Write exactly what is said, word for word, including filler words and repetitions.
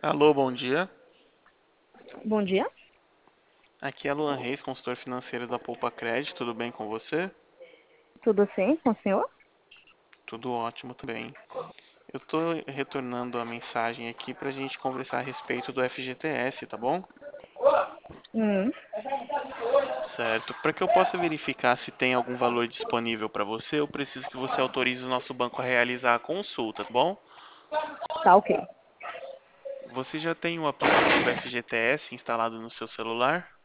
Alô, bom dia. Bom dia, Aqui é Luan Reis, consultor financeiro da Poupa Credit. Tudo bem com você? tudo sim com o senhor? Tudo ótimo também. Eu estou retornando a mensagem aqui para a gente conversar a respeito do F G T S, tá bom? Hum, Certo. Para que eu possa verificar se tem algum valor disponível para você, eu preciso que você autorize o nosso banco a realizar a consulta, tá bom? tá ok. Você já tem o aplicativo F G T S instalado no seu celular?